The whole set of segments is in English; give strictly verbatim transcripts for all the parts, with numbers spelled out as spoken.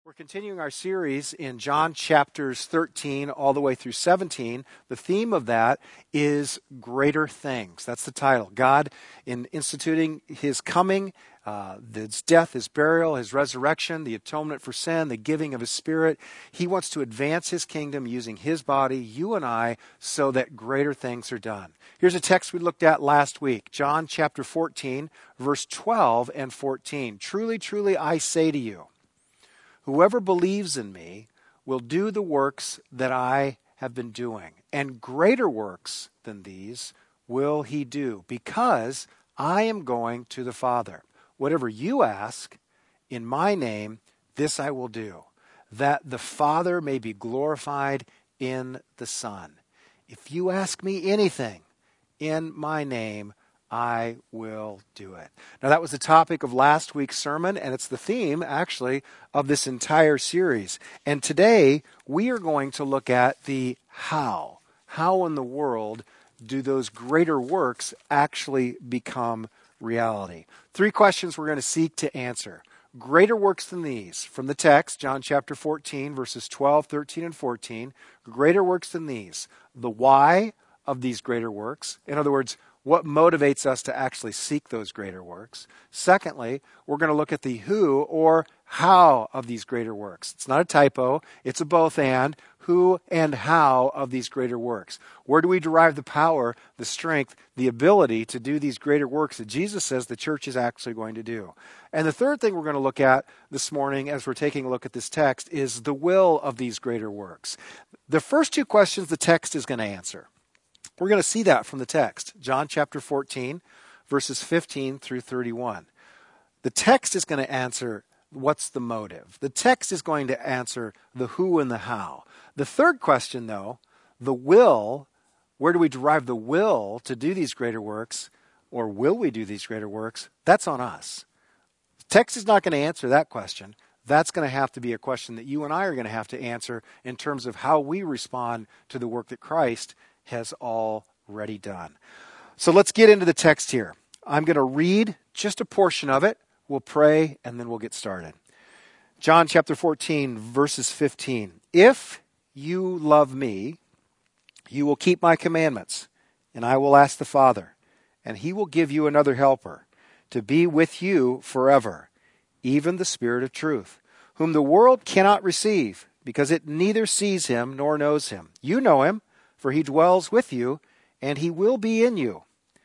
We're continuing our series in John chapters thirteen all the way through seventeen. The theme of that is greater things. That's the title. God, in instituting his coming, uh, his death, his burial, his resurrection, the atonement for sin, the giving of his Spirit, he wants to advance his kingdom using his body, you and I, so that greater things are done. Here's a text we looked at last week, John chapter fourteen, verse twelve and fourteen. Truly, truly, I say to you, whoever believes in me will do the works that I have been doing, and greater works than these will he do, because I am going to the Father. Whatever you ask in my name, this I will do, that the Father may be glorified in the Son. If you ask me anything in my name, I will do it. Now, that was the topic of last week's sermon, and it's the theme, actually, of this entire series. And today, we are going to look at the how. How in the world do those greater works actually become reality? Three questions we're going to seek to answer. Greater works than these, from the text, John chapter fourteen, verses twelve, thirteen, and fourteen. Greater works than these. The why of these greater works. In other words, what motivates us to actually seek those greater works? Secondly, we're going to look at the who or how of these greater works. It's not a typo. It's a both and. Who and how of these greater works. Where do we derive the power, the strength, the ability to do these greater works that Jesus says the church is actually going to do? And the third thing we're going to look at this morning as we're taking a look at this text is the will of these greater works. The first two questions the text is going to answer. We're going to see that from the text, John chapter fourteen, verses fifteen through thirty-one. The text is going to answer what's the motive. The text is going to answer the who and the how. The third question, though, the will, where do we derive the will to do these greater works, or will we do these greater works? That's on us. The text is not going to answer that question. That's going to have to be a question that you and I are going to have to answer in terms of how we respond to the work that Christ has already done. So let's get into the text here. I'm going to read just a portion of it. We'll pray, and then we'll get started. John chapter fourteen, verses fifteen. If you love me, you will keep my commandments, and I will ask the Father, and he will give you another helper to be with you forever, even the Spirit of truth, whom the world cannot receive, because it neither sees him nor knows him. You know him, for he dwells with you, and he will be in you.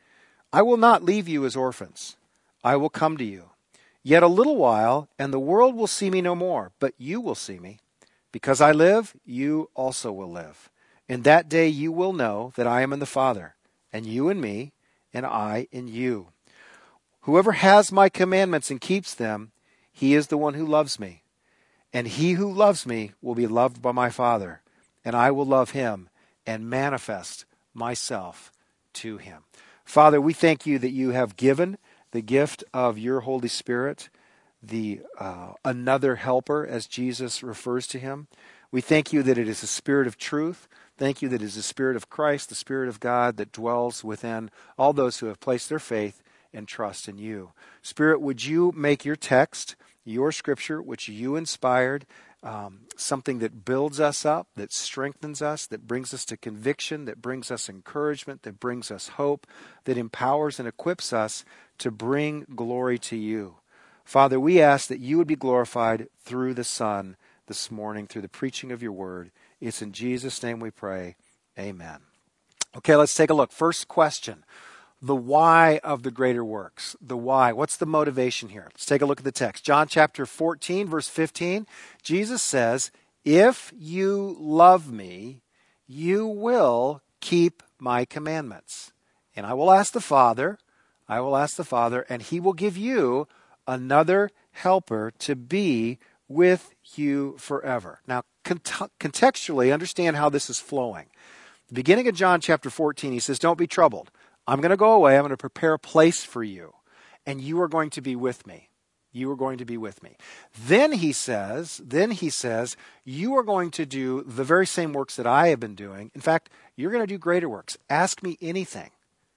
I will not leave you as orphans. I will come to you. Yet a little while, and the world will see me no more, but you will see me. Because I live, you also will live. In that day you will know that I am in the Father, and you in me, and I in you. Whoever has my commandments and keeps them, he is the one who loves me. And he who loves me will be loved by my Father, and I will love him and manifest myself to him. Father, we thank you that you have given the gift of your Holy Spirit, the uh, another helper, as Jesus refers to him. We thank you that it is the Spirit of truth. Thank you that it is the Spirit of Christ, the Spirit of God that dwells within all those who have placed their faith and trust in you. Spirit, would you make your text, your scripture, which you inspired, Um, something that builds us up, that strengthens us, that brings us to conviction, that brings us encouragement, that brings us hope, that empowers and equips us to bring glory to you. Father, we ask that you would be glorified through the Son this morning, through the preaching of your word. It's in Jesus' name we pray. Amen. Okay, let's take a look. First question. The why of the greater works. The why. What's the motivation here? Let's take a look at the text. John chapter fourteen, verse fifteen. Jesus says, if you love me, you will keep my commandments. And I will ask the Father, I will ask the Father, and he will give you another helper to be with you forever. Now, cont- contextually, understand how this is flowing. The beginning of John chapter fourteen, he says, don't be troubled. I'm going to go away. I'm going to prepare a place for you, and you are going to be with me. You are going to be with me. Then he says, then he says, you are going to do the very same works that I have been doing. In fact, you're going to do greater works. Ask me anything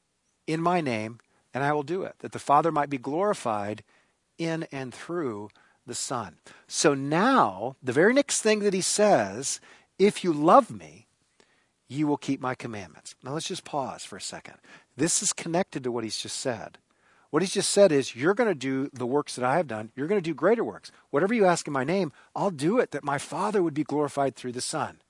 in my name, and I will do it, that the Father might be glorified in and through the Son. So now, the very next thing that he says, if you love me, you will keep my commandments. Now let's just pause for a second. This is connected to what he's just said. What he's just said is, you're going to do the works that I have done. You're going to do greater works. Whatever you ask in my name, I'll do it, that my Father would be glorified through the Son.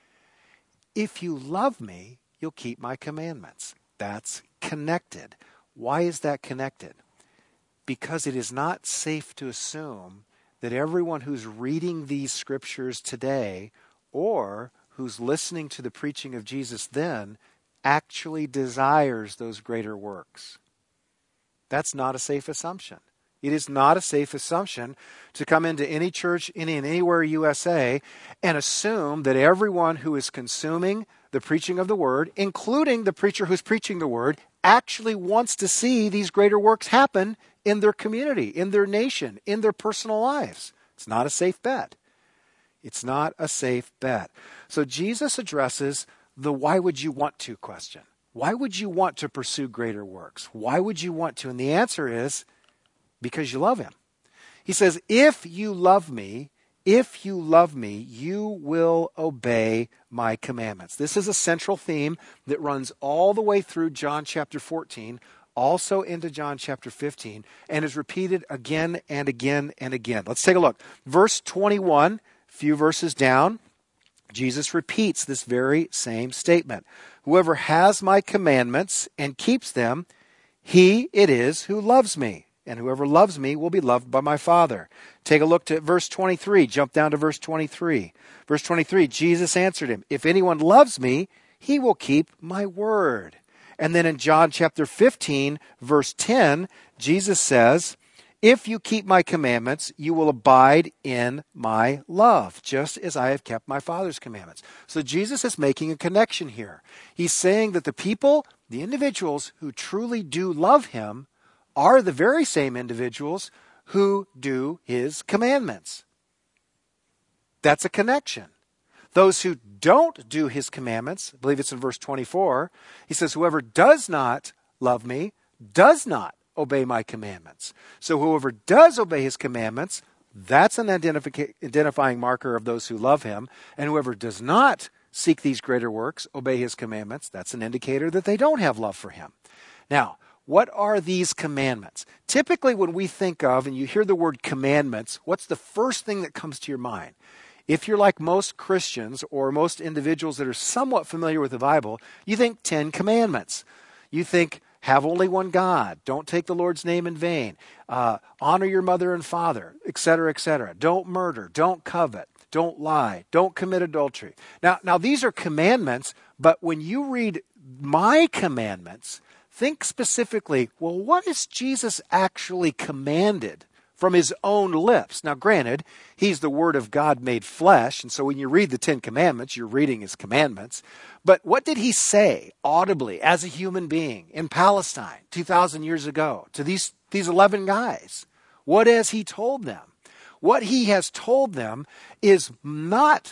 If you love me, you'll keep my commandments. That's connected. Why is that connected? Because it is not safe to assume that everyone who's reading these scriptures today, or who's listening to the preaching of Jesus then, actually desires those greater works. That's not a safe assumption. It is not a safe assumption to come into any church in anywhere U S A and assume that everyone who is consuming the preaching of the word, including the preacher who's preaching the word, actually wants to see these greater works happen in their community, in their nation, in their personal lives. It's not a safe bet. It's not a safe bet. So Jesus addresses the why would you want to question. Why would you want to pursue greater works? Why would you want to? And the answer is because you love him. He says, if you love me, if you love me, you will obey my commandments. This is a central theme that runs all the way through John chapter fourteen, also into John chapter fifteen, and is repeated again and again and again. Let's take a look. Verse twenty-one, a few verses down, Jesus repeats this very same statement. Whoever has my commandments and keeps them, he it is who loves me. And whoever loves me will be loved by my Father. Take a look at verse twenty-three. Jump down to verse twenty-three. Verse twenty-three, Jesus answered him, if anyone loves me, he will keep my word. And then in John chapter fifteen, verse ten, Jesus says, if you keep my commandments, you will abide in my love, just as I have kept my Father's commandments. So Jesus is making a connection here. He's saying that the people, the individuals who truly do love him, are the very same individuals who do his commandments. That's a connection. Those who don't do his commandments, I believe it's in verse twenty-four, he says, whoever does not love me does not obey my commandments. So whoever does obey his commandments, that's an identifi- identifying marker of those who love him. And whoever does not seek these greater works, obey his commandments, that's an indicator that they don't have love for him. Now, what are these commandments? Typically when we think of, and you hear the word commandments, what's the first thing that comes to your mind? If you're like most Christians or most individuals that are somewhat familiar with the Bible, you think Ten Commandments. You think have only one God, don't take the Lord's name in vain, uh, honor your mother and father, et cetera, et cetera. Don't murder, don't covet, don't lie, don't commit adultery. Now, now these are commandments, but when you read my commandments, think specifically, well, what is Jesus actually commanded from his own lips? Now, granted, he's the Word of God made flesh, and so when you read the Ten Commandments, you're reading his commandments. But what did he say audibly as a human being in Palestine two thousand years ago to these, these eleven guys? What has he told them? What he has told them is not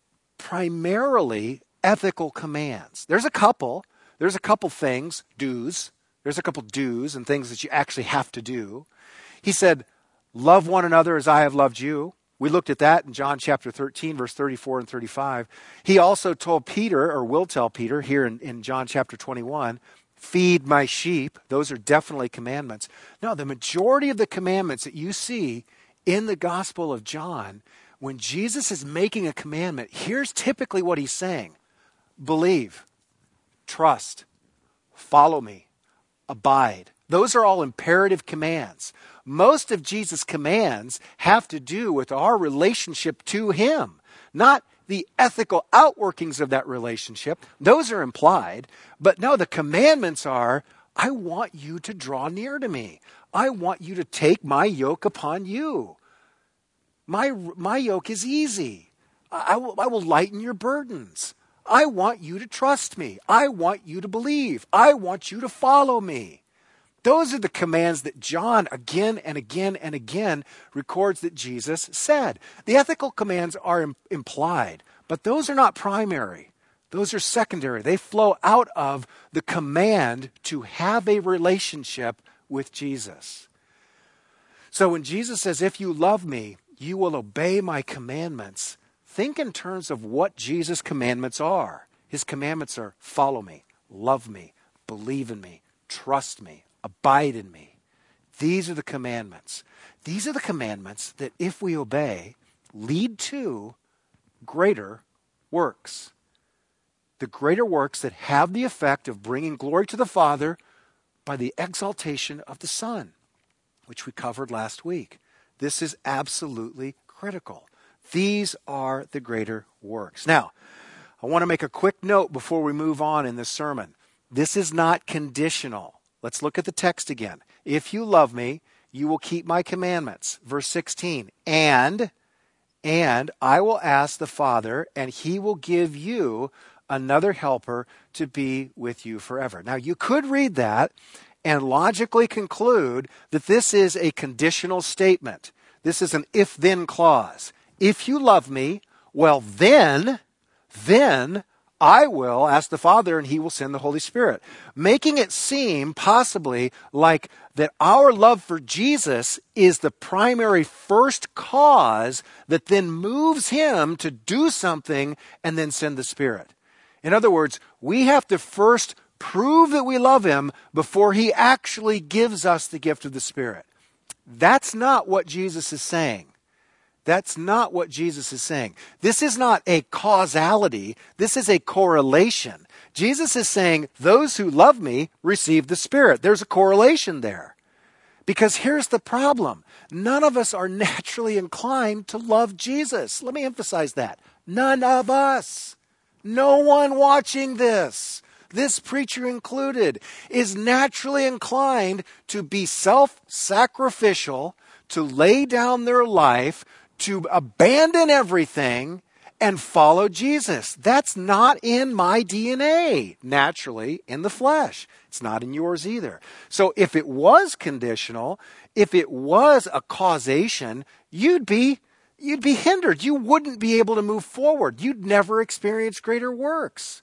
primarily ethical commands. There's a couple. There's a couple things, do's. There's a couple do's and things that you actually have to do. He said, love one another as I have loved you. We looked at that in John chapter thirteen, verse thirty-four and thirty-five. He also told Peter, or will tell Peter here in, in John chapter twenty-one, feed my sheep. Those are definitely commandments. No, the majority of the commandments that you see in the Gospel of John, when Jesus is making a commandment, here's typically what he's saying. Believe. Trust, follow me, abide. Those are all imperative commands. Most of Jesus' commands have to do with our relationship to him, not the ethical outworkings of that relationship. Those are implied. But no, the commandments are, I want you to draw near to me. I want you to take my yoke upon you. My, my yoke is easy. I will, I will lighten your burdens. I want you to trust me. I want you to believe. I want you to follow me. Those are the commands that John again and again and again records that Jesus said. The ethical commands are im- implied, but those are not primary. Those are secondary. They flow out of the command to have a relationship with Jesus. So when Jesus says, if you love me, you will obey my commandments, think in terms of what Jesus' commandments are. His commandments are follow me, love me, believe in me, trust me, abide in me. These are the commandments. These are the commandments that if we obey, lead to greater works. The greater works that have the effect of bringing glory to the Father by the exaltation of the Son, which we covered last week. This is absolutely critical. These are the greater works. Now, I want to make a quick note before we move on in this sermon. This is not conditional. Let's look at the text again. If you love me, you will keep my commandments. Verse sixteen, and, and I will ask the Father, and he will give you another helper to be with you forever. Now, you could read that and logically conclude that this is a conditional statement. This is an if-then clause. If you love me, well then, then I will ask the Father and he will send the Holy Spirit. Making it seem possibly like that our love for Jesus is the primary first cause that then moves him to do something and then send the Spirit. In other words, we have to first prove that we love him before he actually gives us the gift of the Spirit. That's not what Jesus is saying. That's not what Jesus is saying. This is not a causality. This is a correlation. Jesus is saying, those who love me receive the Spirit. There's a correlation there. Because here's the problem. None of us are naturally inclined to love Jesus. Let me emphasize that. None of us. No one watching this, this preacher included, is naturally inclined to be self-sacrificial, to lay down their life, to abandon everything and follow Jesus. That's not in my D N A, naturally, in the flesh. It's not in yours either. So if it was conditional, if it was a causation, you'd be You'd be hindered. You wouldn't be able to move forward. You'd never experience greater works.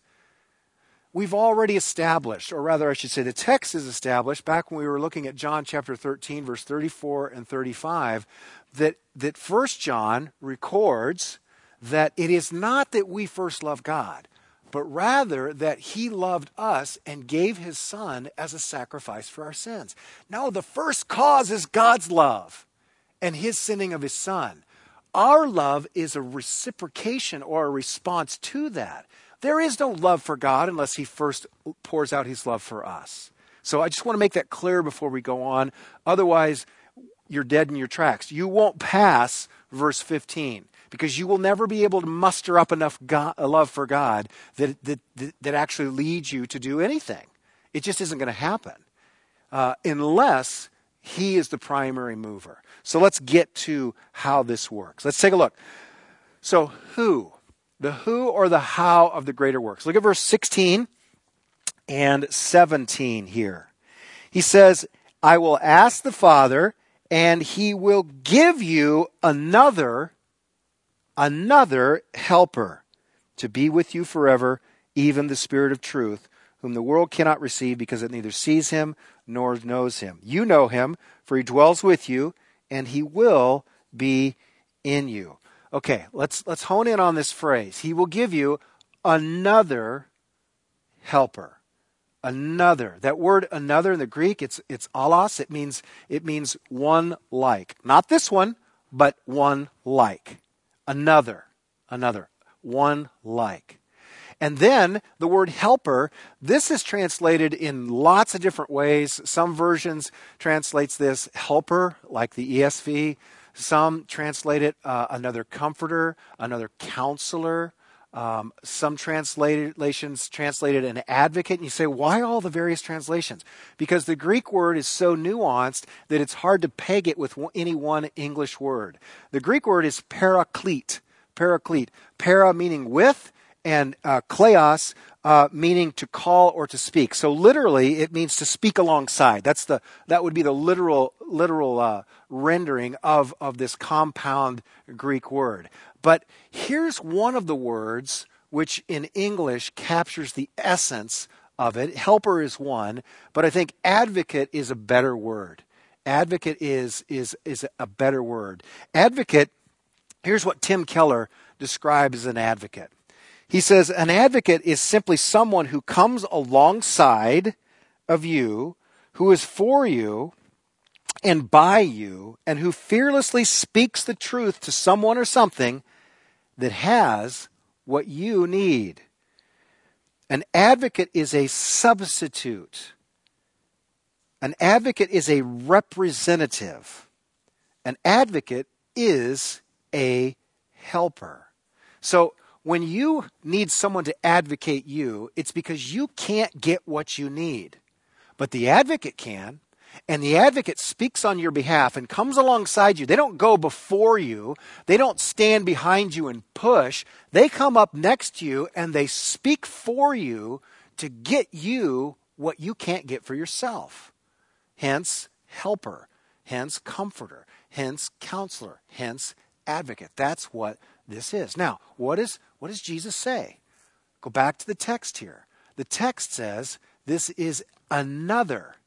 We've already established, or rather I should say the text is established, back when we were looking at John chapter thirteen, verse thirty-four and thirty-five, that, that First John records that it is not that we first love God, but rather that he loved us and gave his Son as a sacrifice for our sins. No, the first cause is God's love and his sending of his Son. Our love is a reciprocation or a response to that. There is no love for God unless he first pours out his love for us. So I just want to make that clear before we go on. Otherwise, you're dead in your tracks. You won't pass verse fifteen because you will never be able to muster up enough God, love for God that, that, that actually leads you to do anything. It just isn't going to happen uh, unless he is the primary mover. So let's get to how this works. Let's take a look. So who? The who or the how of the greater works. Look at verse sixteen and seventeen here. He says, I will ask the Father, and he will give you another, another helper to be with you forever, even the Spirit of truth, whom the world cannot receive because it neither sees him nor knows him. You know him, for he dwells with you, and he will be in you. Okay, let's let's hone in on this phrase. He will give you another helper. Another. That word another in the Greek, it's it's allos. It means it means one like. Not this one, but one like. Another. Another. One like. And then the word helper, this is translated in lots of different ways. Some versions translates this helper, like the E S V. Some translate it uh, another comforter, another counselor. Um, some translations translate it an advocate. And you say, why all the various translations? Because the Greek word is so nuanced that it's hard to peg it with any one English word. The Greek word is paraclete. Paraclete. Para meaning with, and uh, kleos, uh, meaning to call or to speak. So literally, it means to speak alongside. That's the that would be the literal literal uh, rendering of of this compound Greek word. But here's one of the words which in English captures the essence of it. Helper is one, but I think advocate is a better word. Advocate is, is, is a better word. Advocate, here's what Tim Keller describes as an advocate. He says, an advocate is simply someone who comes alongside of you, who is for you and by you, and who fearlessly speaks the truth to someone or something that has what you need. An advocate is a substitute. An advocate is a representative. An advocate is a helper. So when you need someone to advocate you, it's because you can't get what you need. But the advocate can, and the advocate speaks on your behalf and comes alongside you. They don't go before you. They don't stand behind you and push. They come up next to you and they speak for you to get you what you can't get for yourself. Hence, helper. Hence, comforter. Hence, counselor. Hence, advocate. That's what this is. Now, what is what does Jesus say? Go back to the text here. The text says this is another,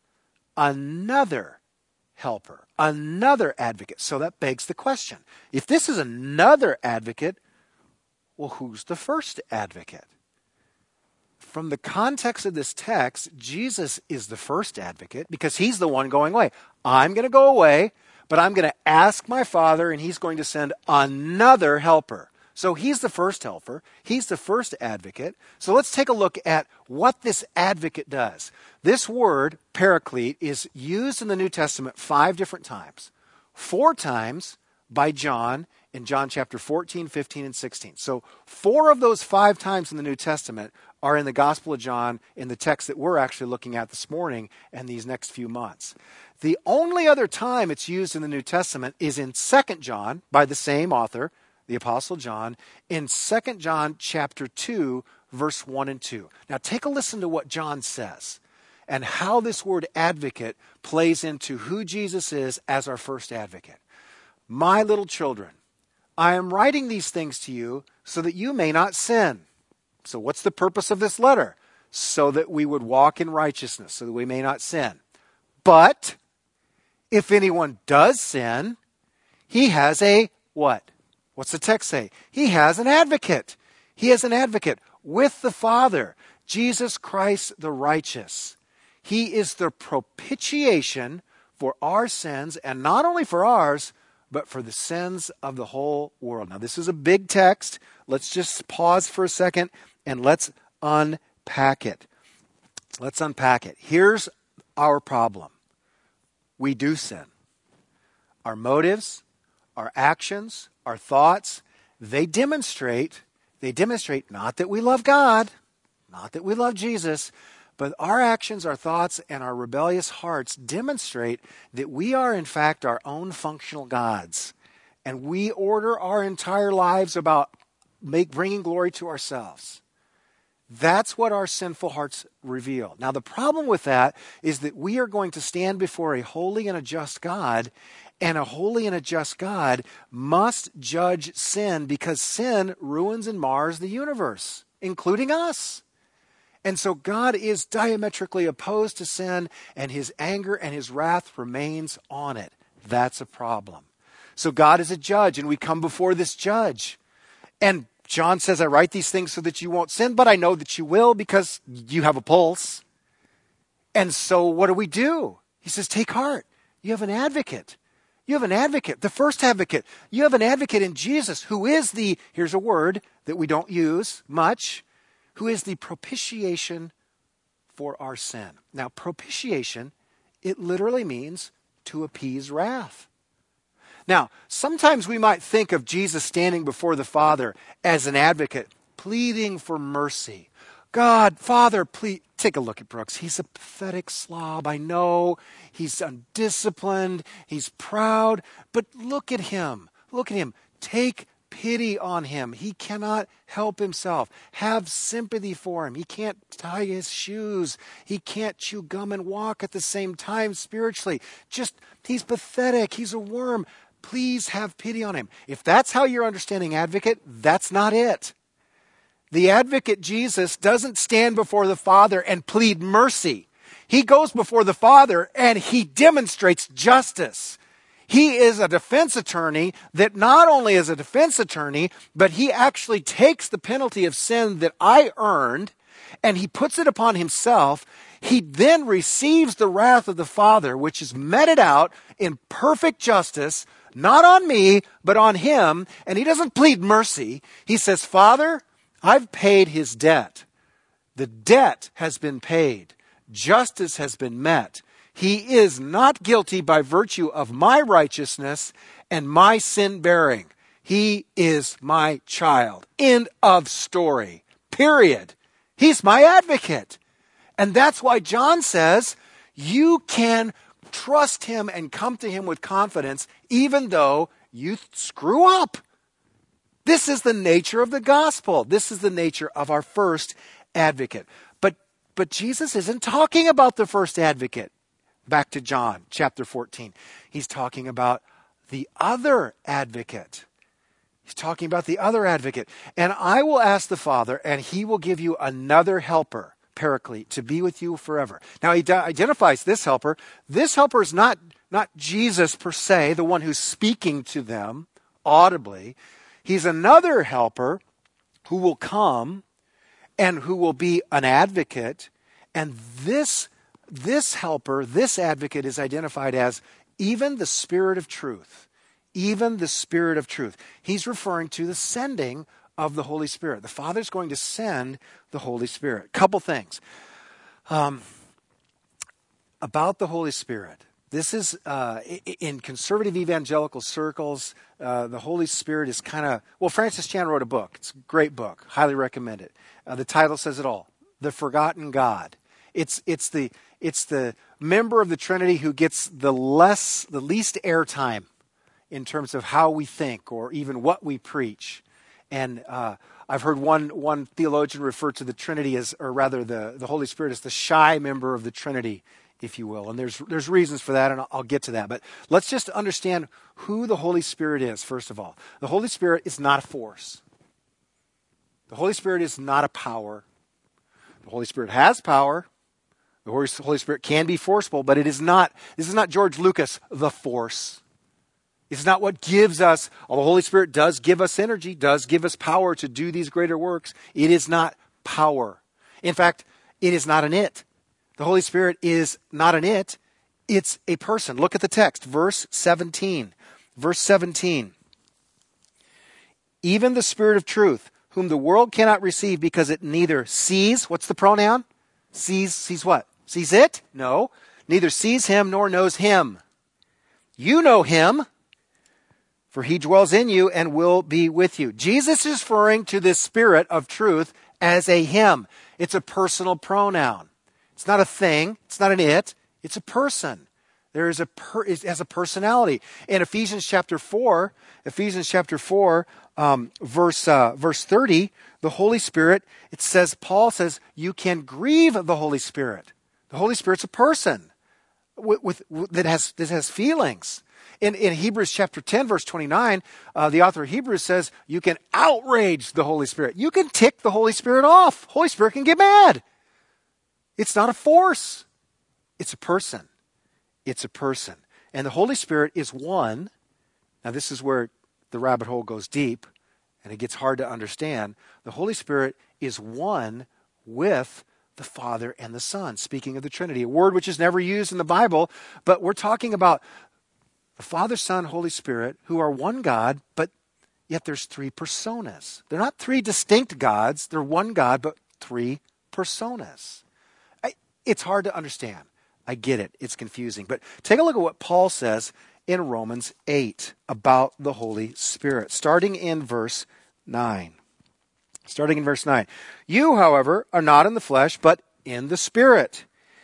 another helper, another advocate. So that begs the question. If this is another advocate, well, who's the first advocate? From the context of this text, Jesus is the first advocate because he's the one going away. I'm going to go away, but I'm going to ask my Father, and he's going to send another helper. So he's the first helper. He's the first advocate. So let's take a look at what this advocate does. This word, paraclete, is used in the New Testament five different times. Four times by John in John chapter fourteen, fifteen, and sixteen. So four of those five times in the New Testament are in the Gospel of John in the text that we're actually looking at this morning and these next few months. The only other time it's used in the New Testament is in Second John by the same author, the Apostle John, in Second John chapter two, verse one and two. Now take a listen to what John says and how this word advocate plays into who Jesus is as our first advocate. My little children, I am writing these things to you so that you may not sin. So what's the purpose of this letter? So that we would walk in righteousness, so that we may not sin. But if anyone does sin, he has a what? What's the text say? He has an advocate. He has an advocate with the Father, Jesus Christ the righteous. He is the propitiation for our sins, and not only for ours, but for the sins of the whole world. Now, this is a big text. Let's just pause for a second and let's unpack it. Let's unpack it. Here's our problem. We do sin. Our motives, our actions, our thoughts, they demonstrate, they demonstrate not that we love God, not that we love Jesus, but our actions, our thoughts, and our rebellious hearts demonstrate that we are in fact our own functional gods. And we order our entire lives about make, bringing glory to ourselves. That's what our sinful hearts reveal. Now, the problem with that is that we are going to stand before a holy and a just God, and a holy and a just God must judge sin because sin ruins and mars the universe, including us. And so God is diametrically opposed to sin, and his anger and his wrath remains on it. That's a problem. So God is a judge, and we come before this judge. And John says, I write these things so that you won't sin, but I know that you will because you have a pulse. And so what do we do? He says, take heart. You have an advocate. You have an advocate, the first advocate. You have an advocate in Jesus who is the, here's a word that we don't use much, who is the propitiation for our sin. Now, propitiation, it literally means to appease wrath. Now, sometimes we might think of Jesus standing before the Father as an advocate, pleading for mercy. God, Father, please. Take a look at Brooks. He's a pathetic slob. I know he's undisciplined. He's proud. But look at him. Look at him. Take pity on him. He cannot help himself. Have sympathy for him. He can't tie his shoes. He can't chew gum and walk at the same time spiritually. Just, he's pathetic. He's a worm. Please have pity on him. If that's how you're understanding advocate, that's not it. The advocate Jesus doesn't stand before the Father and plead mercy. He goes before the Father and he demonstrates justice. He is a defense attorney that not only is a defense attorney, but he actually takes the penalty of sin that I earned and he puts it upon himself. He then receives the wrath of the Father, which is meted out in perfect justice, not on me, but on him. And he doesn't plead mercy. He says, Father, I've paid his debt. The debt has been paid. Justice has been met. He is not guilty by virtue of my righteousness and my sin bearing. He is my child. End of story. Period. He's my advocate. And that's why John says you can trust him and come to him with confidence even though you screw up. This is the nature of the gospel. This is the nature of our first advocate. But, but Jesus isn't talking about the first advocate. Back to John chapter fourteen. He's talking about the other advocate. He's talking about the other advocate. And I will ask the Father, and he will give you another helper, Paraclete, to be with you forever. Now he identifies this helper. This helper is not, not Jesus per se, the one who's speaking to them audibly. He's another helper who will come and who will be an advocate. And this This helper, this advocate is identified as even the Spirit of truth. Even the Spirit of truth. He's referring to the sending of the Holy Spirit. The Father's going to send the Holy Spirit. Couple things. Um, about the Holy Spirit. This is, uh, in conservative evangelical circles, uh, the Holy Spirit is kind of, well, Francis Chan wrote a book. It's a great book. Highly recommend it. Uh, the title says it all. The Forgotten God. It's, it's the, it's the member of the Trinity who gets the less, the least airtime in terms of how we think or even what we preach. And uh, I've heard one one theologian refer to the Trinity as, or rather the, the Holy Spirit as the shy member of the Trinity, if you will. And there's there's reasons for that, and I'll, I'll get to that. But let's just understand who the Holy Spirit is, first of all. The Holy Spirit is not a force. The Holy Spirit is not a power. The Holy Spirit has power. The Holy Spirit can be forceful, but it is not, this is not George Lucas, the force. It's not what gives us, although the Holy Spirit does give us energy, does give us power to do these greater works. It is not power. In fact, it is not an it. The Holy Spirit is not an it. It's a person. Look at the text, verse seventeen. Verse seventeen. Even the Spirit of truth, whom the world cannot receive because it neither sees, what's the pronoun? Sees, sees what? Sees it? No. Neither sees him nor knows him. You know him, for he dwells in you and will be with you. Jesus is referring to this Spirit of truth as a him. It's a personal pronoun. It's not a thing. It's not an it. It's a person. There is a per, it has a personality. In Ephesians chapter four, Ephesians chapter four, um, verse uh, verse thirty, the Holy Spirit, it says, Paul says, you can grieve the Holy Spirit. The Holy Spirit's a person with, with, with that has that has feelings. In, in Hebrews chapter ten, verse twenty-nine, uh, the author of Hebrews says, you can outrage the Holy Spirit. You can tick the Holy Spirit off. Holy Spirit can get mad. It's not a force. It's a person. It's a person. And the Holy Spirit is one. Now this is where the rabbit hole goes deep and it gets hard to understand. The Holy Spirit is one with the Father and the Son, speaking of the Trinity, a word which is never used in the Bible, but we're talking about the Father, Son, Holy Spirit, who are one God, but yet there's three personas. They're not three distinct gods. They're one God, but three personas. I, it's hard to understand. I get it. It's confusing. But take a look at what Paul says in Romans eight about the Holy Spirit, starting in verse nine. Starting in verse nine. You, however, are not in the flesh, but in the Spirit.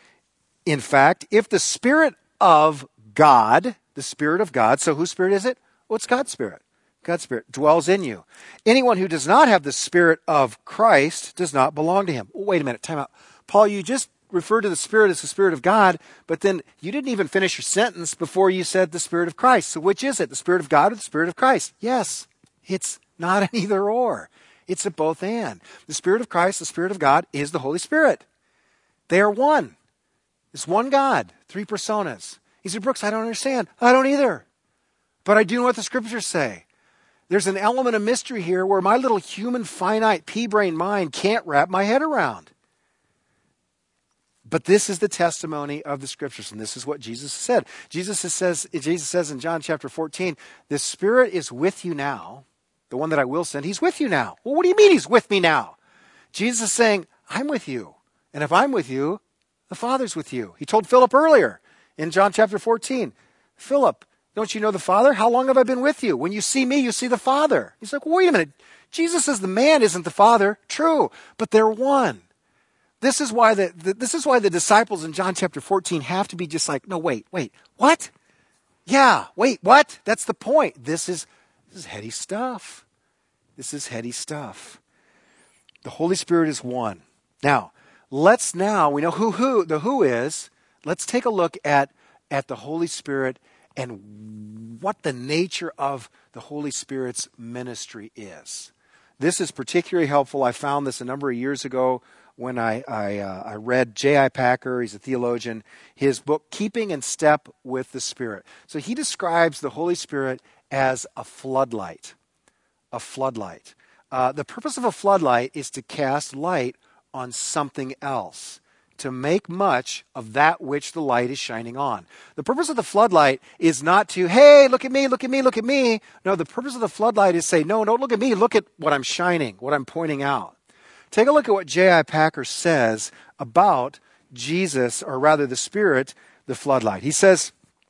In fact, if the Spirit of God, the Spirit of God, so whose Spirit is it? Well, it's God's Spirit. God's Spirit dwells in you. Anyone who does not have the Spirit of Christ does not belong to him. Oh, wait a minute, time out. Paul, you just referred to the Spirit as the Spirit of God, but then you didn't even finish your sentence before you said the Spirit of Christ. So which is it, the Spirit of God or the Spirit of Christ? Yes, it's not an either or. It's a both and. The Spirit of Christ, the Spirit of God, is the Holy Spirit. They are one. It's one God, three personas. He said, Brooks, I don't understand. I don't either. But I do know what the scriptures say. There's an element of mystery here where my little human, finite, pea-brain mind can't wrap my head around. But this is the testimony of the scriptures, and this is what Jesus said. Jesus says, Jesus says in John chapter fourteen, the Spirit is with you now. The one that I will send, he's with you now. Well, what do you mean he's with me now? Jesus is saying, I'm with you. And if I'm with you, the Father's with you. He told Philip earlier in John chapter fourteen, Philip, don't you know the Father? How long have I been with you? When you see me, you see the Father. He's like, well, wait a minute. Jesus says the man isn't the Father. True, but they're one. This is why the, the this is why the disciples in John chapter fourteen have to be just like, no, wait, wait, what? Yeah, wait, what? That's the point. This is this is heady stuff. This is heady stuff. The Holy Spirit is one. Now, let's now, we know who who the who is. Let's take a look at, at the Holy Spirit and what the nature of the Holy Spirit's ministry is. This is particularly helpful. I found this a number of years ago when I I, uh, I read J I Packer, he's a theologian, his book, Keeping in Step with the Spirit. So he describes the Holy Spirit as a floodlight. A floodlight. Uh, the purpose of a floodlight is to cast light on something else, to make much of that which the light is shining on. The purpose of the floodlight is not to, hey, look at me, look at me, look at me. No, the purpose of the floodlight is say, no, don't look at me, look at what I'm shining, what I'm pointing out. Take a look at what J I Packer says about Jesus, or rather the Spirit, the floodlight. He says,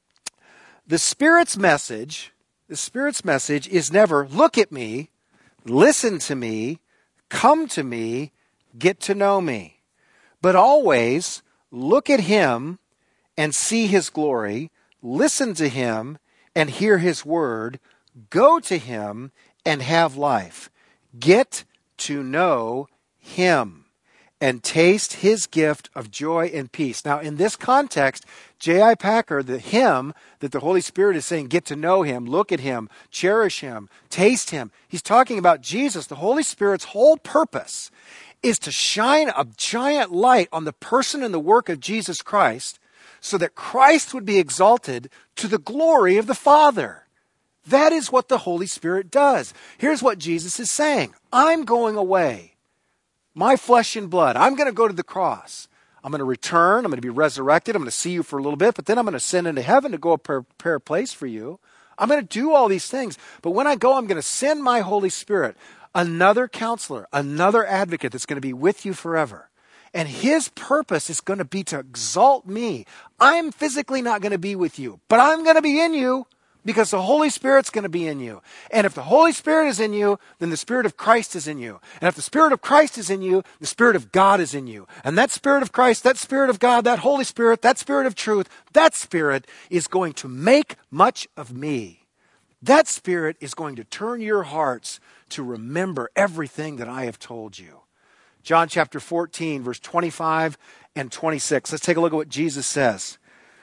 the Spirit's message, the Spirit's message is never, look at me, listen to me, come to me, get to know me. But always look at him and see his glory, listen to him and hear his word, go to him and have life. Get to know him and taste his gift of joy and peace. Now, in this context, J I Packer, the him that the Holy Spirit is saying, get to know him, look at him, cherish him, taste him. He's talking about Jesus. The Holy Spirit's whole purpose is to shine a giant light on the person and the work of Jesus Christ so that Christ would be exalted to the glory of the Father. That is what the Holy Spirit does. Here's what Jesus is saying. I'm going away. My flesh and blood. I'm going to go to the cross. I'm going to return. I'm going to be resurrected. I'm going to see you for a little bit, but then I'm going to ascend into heaven to go prepare a place for you. I'm going to do all these things. But when I go, I'm going to send my Holy Spirit, another counselor, another advocate that's going to be with you forever. And his purpose is going to be to exalt me. I'm physically not going to be with you, but I'm going to be in you because the Holy Spirit's going to be in you. And if the Holy Spirit is in you, then the Spirit of Christ is in you. And if the Spirit of Christ is in you, the Spirit of God is in you. And that Spirit of Christ, that Spirit of God, that Holy Spirit, that Spirit of truth, that Spirit is going to make much of me. That Spirit is going to turn your hearts to remember everything that I have told you. John chapter fourteen, verse twenty-five and twenty-six. Let's take a look at what Jesus says.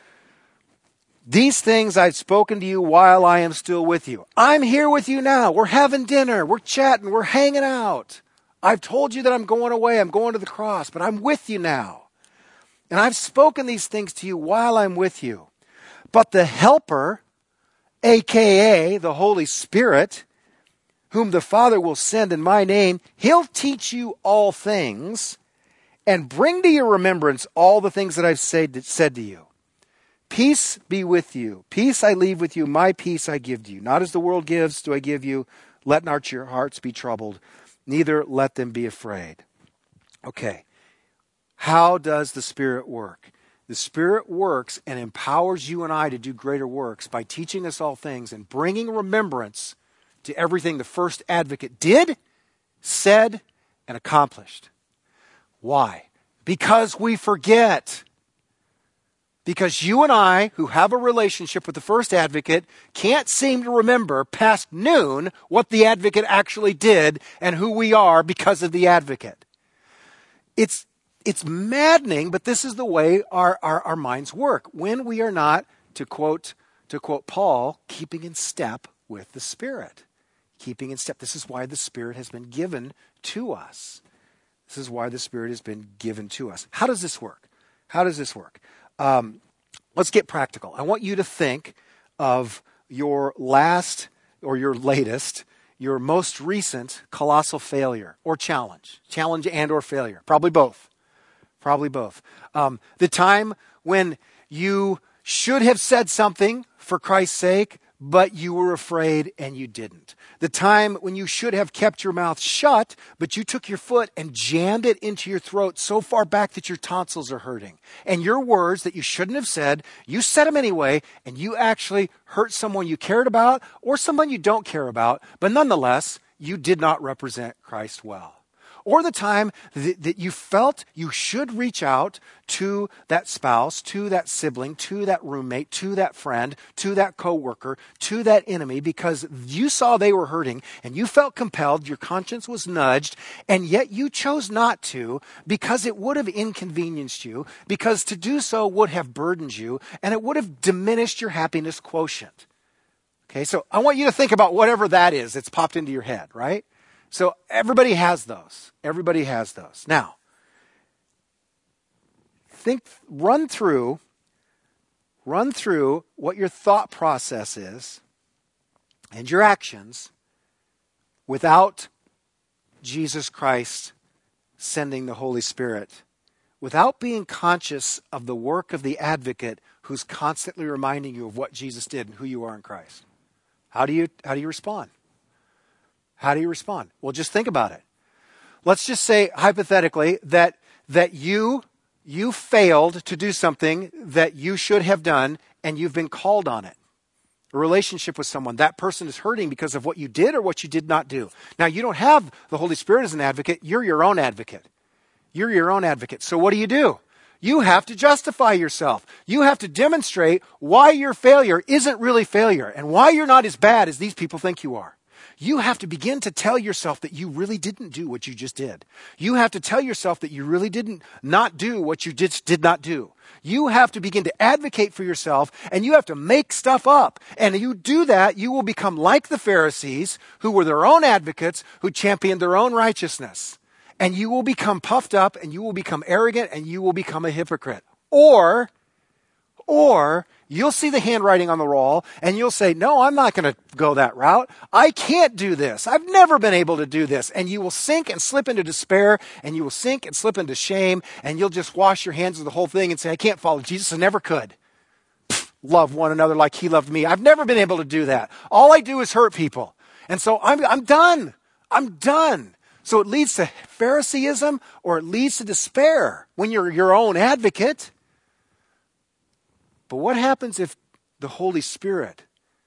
These things I've spoken to you while I am still with you. I'm here with you now. We're having dinner. We're chatting. We're hanging out. I've told you that I'm going away. I'm going to the cross, but I'm with you now. And I've spoken these things to you while I'm with you. But the Helper, a k a the Holy Spirit, whom the Father will send in my name, he'll teach you all things and bring to your remembrance all the things that I've said, said to you. Peace be with you. Peace I leave with you. My peace I give to you. Not as the world gives do I give you. Let not your hearts be troubled. Neither let them be afraid. Okay. How does the Spirit work? The Spirit works and empowers you and I to do greater works by teaching us all things and bringing remembrance to everything the first advocate did, said, and accomplished. Why? Because we forget. Because you and I, who have a relationship with the first advocate, can't seem to remember past noon what the advocate actually did and who we are because of the advocate. It's, it's maddening, but this is the way our, our, our minds work. When we are not, to quote, to quote Paul, keeping in step with the Spirit. Keeping in step. This is why the Spirit has been given to us. This is why the Spirit has been given to us. How does this work? How does this work? Um, let's get practical. I want you to think of your last or your latest, your most recent colossal failure or challenge. Challenge and or failure. Probably both. Probably both. Um, the time when you should have said something for Christ's sake, but you were afraid and you didn't. The time when you should have kept your mouth shut, but you took your foot and jammed it into your throat so far back that your tonsils are hurting. And your words that you shouldn't have said, you said them anyway, and you actually hurt someone you cared about or someone you don't care about, but nonetheless, you did not represent Christ well. Or the time that, that you felt you should reach out to that spouse, to that sibling, to that roommate, to that friend, to that coworker, to that enemy, because you saw they were hurting and you felt compelled, your conscience was nudged, and yet you chose not to because it would have inconvenienced you, because to do so would have burdened you, and it would have diminished your happiness quotient. Okay, so I want you to think about whatever that is that's popped into your head, right? So everybody has those. Everybody has those. Now, think, run through, run through what your thought process is and your actions without Jesus Christ sending the Holy Spirit, without being conscious of the work of the advocate who's constantly reminding you of what Jesus did and who you are in Christ. How do you, how do you respond? How do you respond? Well, just think about it. Let's just say hypothetically that that you you failed to do something that you should have done and you've been called on it. A relationship with someone, that person is hurting because of what you did or what you did not do. Now, you don't have the Holy Spirit as an advocate. You're your own advocate. You're your own advocate. So what do you do? You have to justify yourself. You have to demonstrate why your failure isn't really failure and why you're not as bad as these people think you are. You have to begin to tell yourself that you really didn't do what you just did. You have to tell yourself that you really didn't not do what you just did not do. You have to begin to advocate for yourself, and you have to make stuff up. And you do that, you will become like the Pharisees, who were their own advocates, who championed their own righteousness. And you will become puffed up, and you will become arrogant, and you will become a hypocrite. Or, or... you'll see the handwriting on the wall and you'll say, no, I'm not going to go that route. I can't do this. I've never been able to do this. And you will sink and slip into despair, and you will sink and slip into shame, and you'll just wash your hands of the whole thing and say, I can't follow Jesus. I never could. Pfft, love one another like he loved me. I've never been able to do that. All I do is hurt people. And so I'm, I'm done. I'm done. So it leads to Phariseeism, or it leads to despair when you're your own advocate. But what happens if the Holy Spirit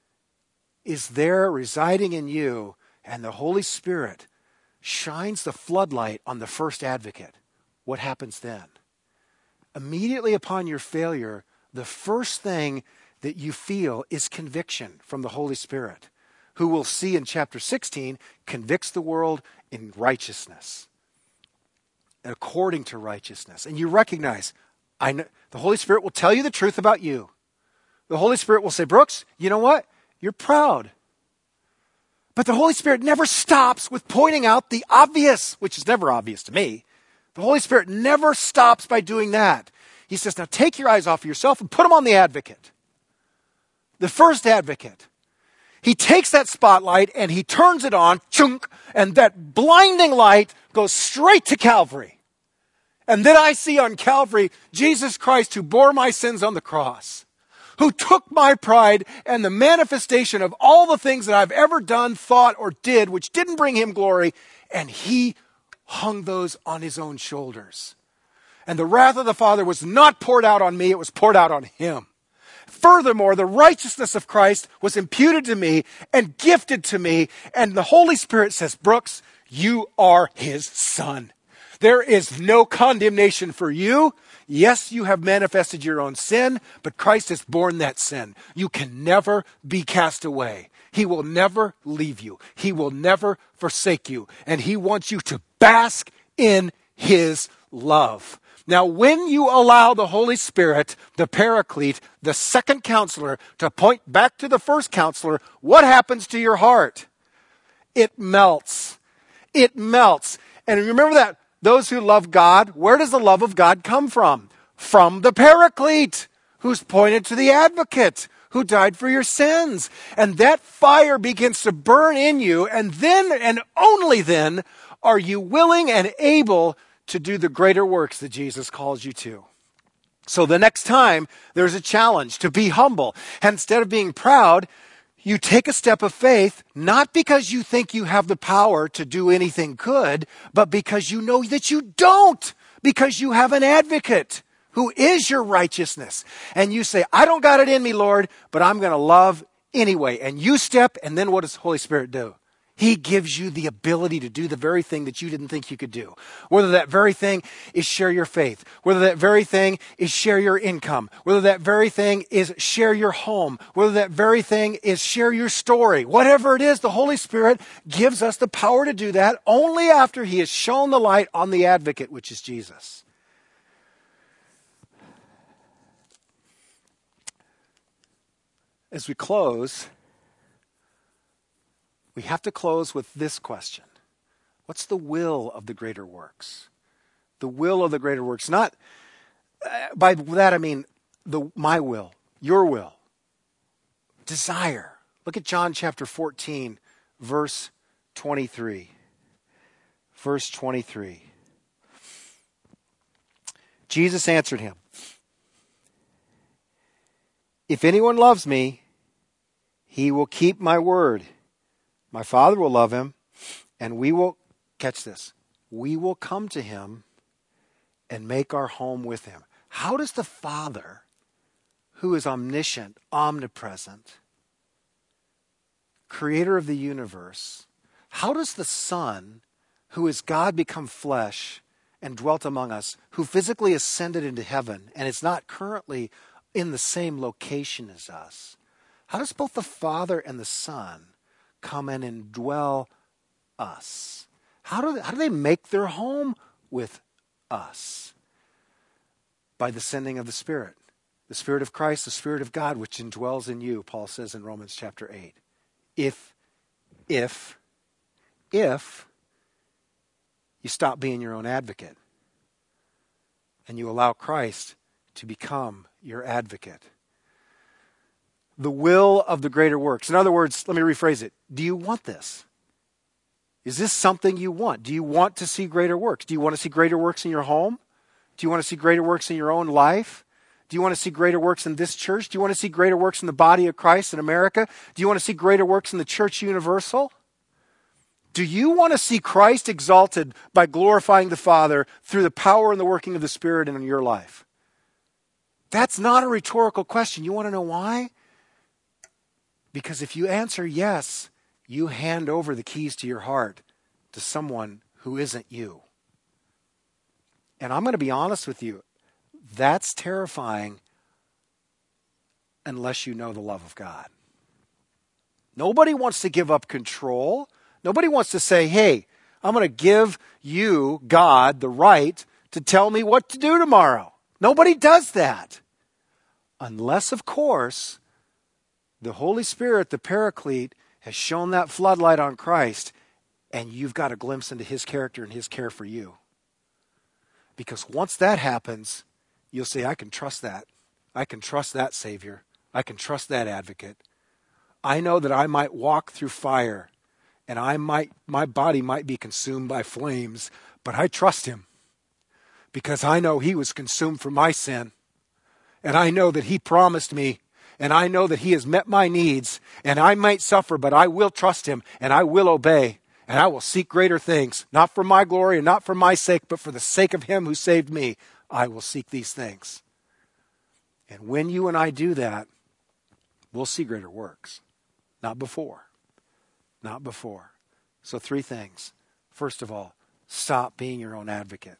is there residing in you, and the Holy Spirit shines the floodlight on the first advocate? What happens then? Immediately upon your failure, the first thing that you feel is conviction from the Holy Spirit, who we'll see in chapter sixteen convicts the world in righteousness, according to righteousness. And you recognize, I know, the Holy Spirit will tell you the truth about you. The Holy Spirit will say, Brooks, you know what? You're proud. But the Holy Spirit never stops with pointing out the obvious, which is never obvious to me. The Holy Spirit never stops by doing that. He says, now take your eyes off of yourself and put them on the advocate. The first advocate. He takes that spotlight and he turns it on, chunk, and that blinding light goes straight to Calvary. And then I see on Calvary Jesus Christ, who bore my sins on the cross, who took my pride and the manifestation of all the things that I've ever done, thought, or did, which didn't bring him glory, and he hung those on his own shoulders. And the wrath of the Father was not poured out on me, it was poured out on him. Furthermore, the righteousness of Christ was imputed to me and gifted to me, and the Holy Spirit says, Brooks, you are his son. There is no condemnation for you. Yes, you have manifested your own sin, but Christ has borne that sin. You can never be cast away. He will never leave you. He will never forsake you. And he wants you to bask in his love. Now, when you allow the Holy Spirit, the Paraclete, the second counselor, to point back to the first counselor, what happens to your heart? It melts. It melts. And remember that those who love God, where does the love of God come from? from the Paraclete, who's pointed to the Advocate, who died for your sins. And that fire begins to burn in you, and then and only then are you willing and able to do the greater works that Jesus calls you to. So the next time there's a challenge to be humble, and instead of being proud, you take a step of faith, not because you think you have the power to do anything good, but because you know that you don't, because you have an advocate who is your righteousness. And you say, I don't got it in me, Lord, but I'm going to love anyway. And you step, and then what does the Holy Spirit do? He gives you the ability to do the very thing that you didn't think you could do. Whether that very thing is share your faith, whether that very thing is share your income, whether that very thing is share your home, whether that very thing is share your story. Whatever it is, the Holy Spirit gives us the power to do that only after He has shown the light on the advocate, which is Jesus. As we close, we have to close with this question. What's the will of the greater works? The will of the greater works. Not, uh, by that I mean the my will, your will, desire. Look at John chapter fourteen, verse twenty-three. Verse twenty-three. Jesus answered him, if anyone loves me, he will keep my word. My Father will love him, and we will, catch this, we will come to him and make our home with him. How does the Father, who is omniscient, omnipresent, creator of the universe, how does the Son, who is God become flesh and dwelt among us, who physically ascended into heaven and is not currently in the same location as us, how does both the Father and the Son come in and indwell us? How do they, how do they make their home with us? By the sending of the Spirit. The Spirit of Christ, the Spirit of God, which indwells in you, Paul says in Romans chapter eight. If, if, if you stop being your own advocate and you allow Christ to become your advocate. The will of the greater works. In other words, let me rephrase it. Do you want this? Is this something you want? Do you want to see greater works? Do you want to see greater works in your home? Do you want to see greater works in your own life? Do you want to see greater works in this church? Do you want to see greater works in the body of Christ in America? Do you want to see greater works in the church universal? Do you want to see Christ exalted by glorifying the Father through the power and the working of the Spirit in your life? That's not a rhetorical question. You want to know why? Because if you answer yes, you hand over the keys to your heart to someone who isn't you. And I'm going to be honest with you. That's terrifying unless you know the love of God. Nobody wants to give up control. Nobody wants to say, hey, I'm going to give you, God, the right to tell me what to do tomorrow. Nobody does that. Unless, of course, the Holy Spirit, the Paraclete, has shone that floodlight on Christ, and you've got a glimpse into His character and His care for you. Because once that happens, you'll say, I can trust that. I can trust that Savior. I can trust that advocate. I know that I might walk through fire, and I might, my body might be consumed by flames, but I trust Him because I know He was consumed for my sin. And I know that He promised me, and I know that He has met my needs, and I might suffer, but I will trust Him, and I will obey, and I will seek greater things, not for my glory and not for my sake, but for the sake of Him who saved me. I will seek these things. And when you and I do that, we'll see greater works. Not before. Not before. So three things. First of all, stop being your own advocate.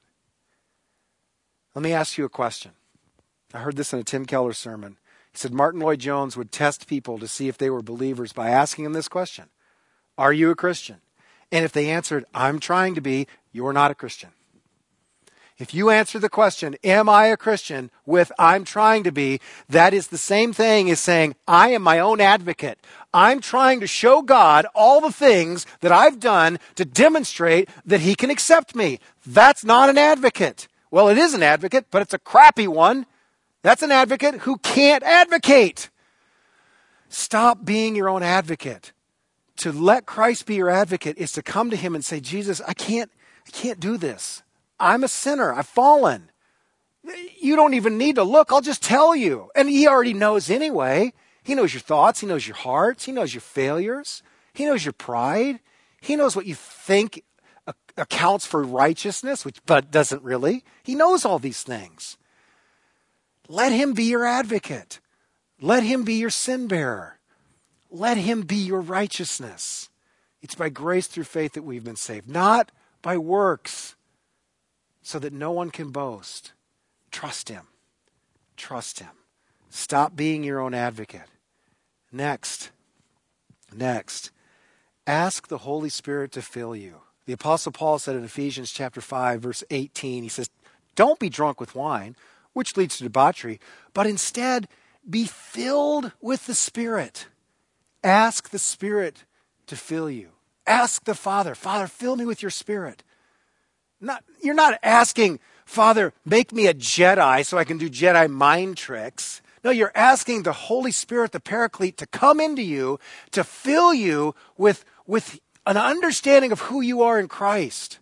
Let me ask you a question. I heard this in a Tim Keller sermon. He said Martin Lloyd-Jones would test people to see if they were believers by asking them this question. Are you a Christian? And if they answered, I'm trying to be, you're not a Christian. If you answer the question, am I a Christian, with I'm trying to be, that is the same thing as saying, I am my own advocate. I'm trying to show God all the things that I've done to demonstrate that He can accept me. That's not an advocate. Well, it is an advocate, but it's a crappy one. That's an advocate who can't advocate. Stop being your own advocate. To let Christ be your advocate is to come to him and say, Jesus, I can't, I can't do this. I'm a sinner. I've fallen. You don't even need to look. I'll just tell you. And he already knows anyway. He knows your thoughts. He knows your hearts. He knows your failures. He knows your pride. He knows what you think accounts for righteousness, which but doesn't really. He knows all these things. Let him be your advocate. Let him be your sin bearer. Let him be your righteousness. It's by grace through faith that we've been saved, not by works, so that no one can boast. Trust him. Trust him. Stop being your own advocate. Next, next, ask the Holy Spirit to fill you. The Apostle Paul said in Ephesians chapter five, verse eighteen, he says, don't be drunk with wine, which leads to debauchery, but instead be filled with the Spirit. Ask the Spirit to fill you. Ask the Father, Father, fill me with your Spirit. Not, you're not asking, Father, make me a Jedi so I can do Jedi mind tricks. No, you're asking the Holy Spirit, the Paraclete, to come into you, to fill you with, with an understanding of who you are in Christ.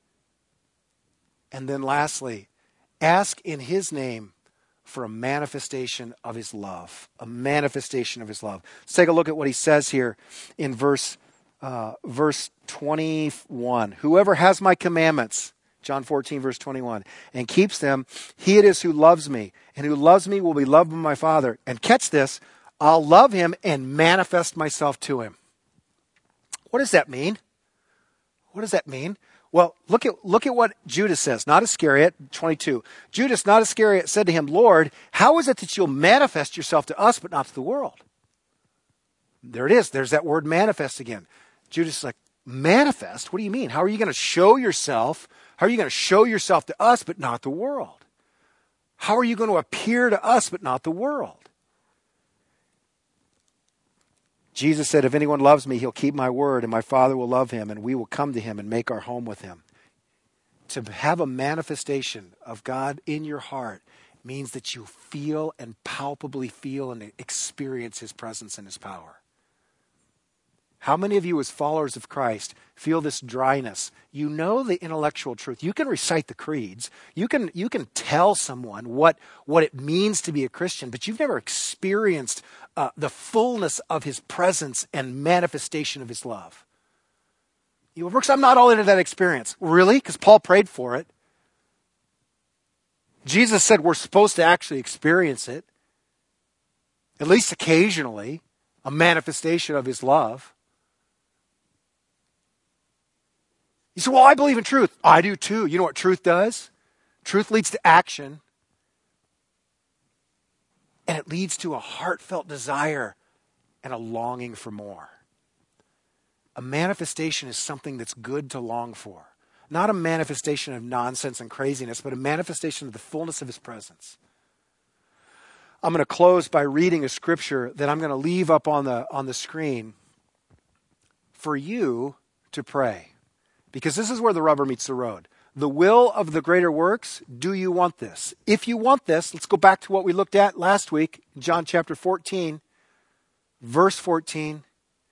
And then lastly, ask in his name for a manifestation of his love. A manifestation of his love. Let's take a look at what he says here in verse, uh, verse twenty-one. Whoever has my commandments, John fourteen, verse twenty-one, and keeps them, he it is who loves me. And who loves me will be loved by my Father. And catch this, I'll love him and manifest myself to him. What does that mean? What does that mean? Well, look at look at what Judas says, not Iscariot, twenty-two. Judas, not Iscariot, said to him, Lord, how is it that you'll manifest yourself to us but not to the world? There it is. There's that word manifest again. Judas is like, manifest? What do you mean? How are you going to show yourself? How are you going to show yourself to us but not the world? How are you going to appear to us but not the world? Jesus said, if anyone loves me, he'll keep my word, and my Father will love him, and we will come to him and make our home with him. To have a manifestation of God in your heart means that you feel and palpably feel and experience his presence and his power. How many of you as followers of Christ feel this dryness? You know the intellectual truth. You can recite the creeds. You can, you can tell someone what, what it means to be a Christian, but you've never experienced uh, the fullness of his presence and manifestation of his love. You go, Brooks, I'm not all into that experience. Really? Because Paul prayed for it. Jesus said we're supposed to actually experience it, at least occasionally, a manifestation of his love. You say, well, I believe in truth. I do too. You know what truth does? Truth leads to action. And it leads to a heartfelt desire and a longing for more. A manifestation is something that's good to long for. Not a manifestation of nonsense and craziness, but a manifestation of the fullness of his presence. I'm going to close by reading a scripture that I'm going to leave up on the, on the screen for you to pray. Because this is where the rubber meets the road. The will of the greater works, do you want this? If you want this, let's go back to what we looked at last week, John chapter fourteen, verse fourteen.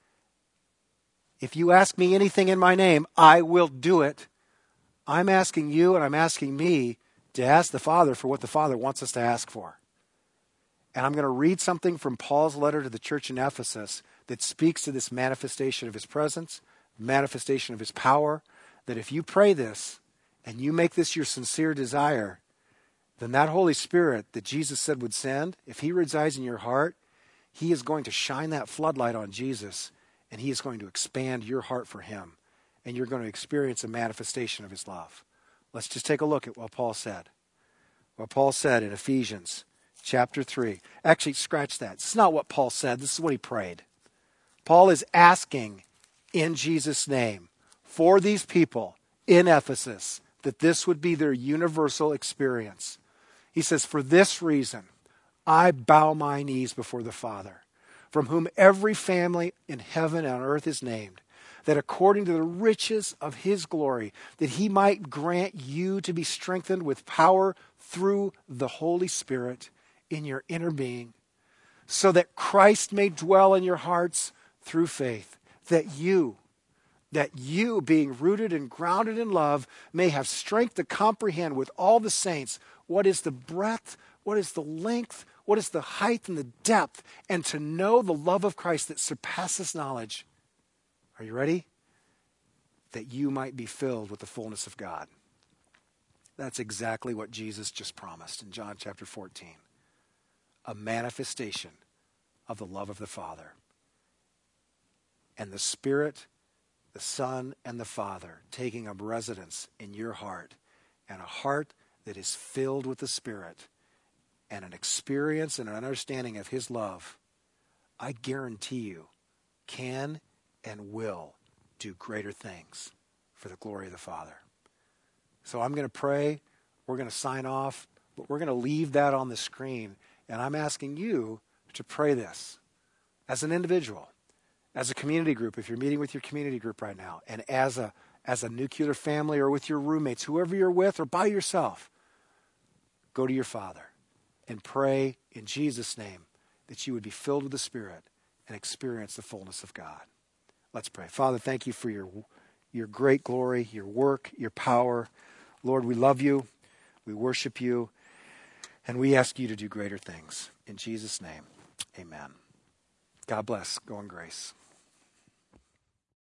If you ask me anything in my name, I will do it. I'm asking you and I'm asking me to ask the Father for what the Father wants us to ask for. And I'm going to read something from Paul's letter to the church in Ephesus that speaks to this manifestation of his presence, manifestation of his power, that if you pray this and you make this your sincere desire, then that Holy Spirit that Jesus said would send, if he resides in your heart, he is going to shine that floodlight on Jesus, and he is going to expand your heart for him, and you're going to experience a manifestation of his love. Let's just take a look at what Paul said. What Paul said in Ephesians chapter three. Actually, scratch that. This is not what Paul said. This is what he prayed. Paul is asking in Jesus' name for these people in Ephesus that this would be their universal experience. He says, for this reason, I bow my knees before the Father, from whom every family in heaven and on earth is named, that according to the riches of his glory, that he might grant you to be strengthened with power through the Holy Spirit in your inner being, so that Christ may dwell in your hearts through faith, that you, that you, being rooted and grounded in love, may have strength to comprehend with all the saints what is the breadth, what is the length, what is the height and the depth, and to know the love of Christ that surpasses knowledge. Are you ready? That you might be filled with the fullness of God. That's exactly what Jesus just promised in John chapter fourteen. A manifestation of the love of the Father. And the Spirit, the Son, and the Father taking up residence in your heart, and a heart that is filled with the Spirit, and an experience and an understanding of his love, I guarantee you, can and will do greater things for the glory of the Father. So I'm going to pray. We're going to sign off, but we're going to leave that on the screen. And I'm asking you to pray this as an individual, as a community group, if you're meeting with your community group right now, and as a as a nuclear family or with your roommates, whoever you're with or by yourself, go to your Father and pray in Jesus' name that you would be filled with the Spirit and experience the fullness of God. Let's pray. Father, thank you for your, your great glory, your work, your power. Lord, we love you. We worship you. And we ask you to do greater things. In Jesus' name, amen. God bless. Go in grace.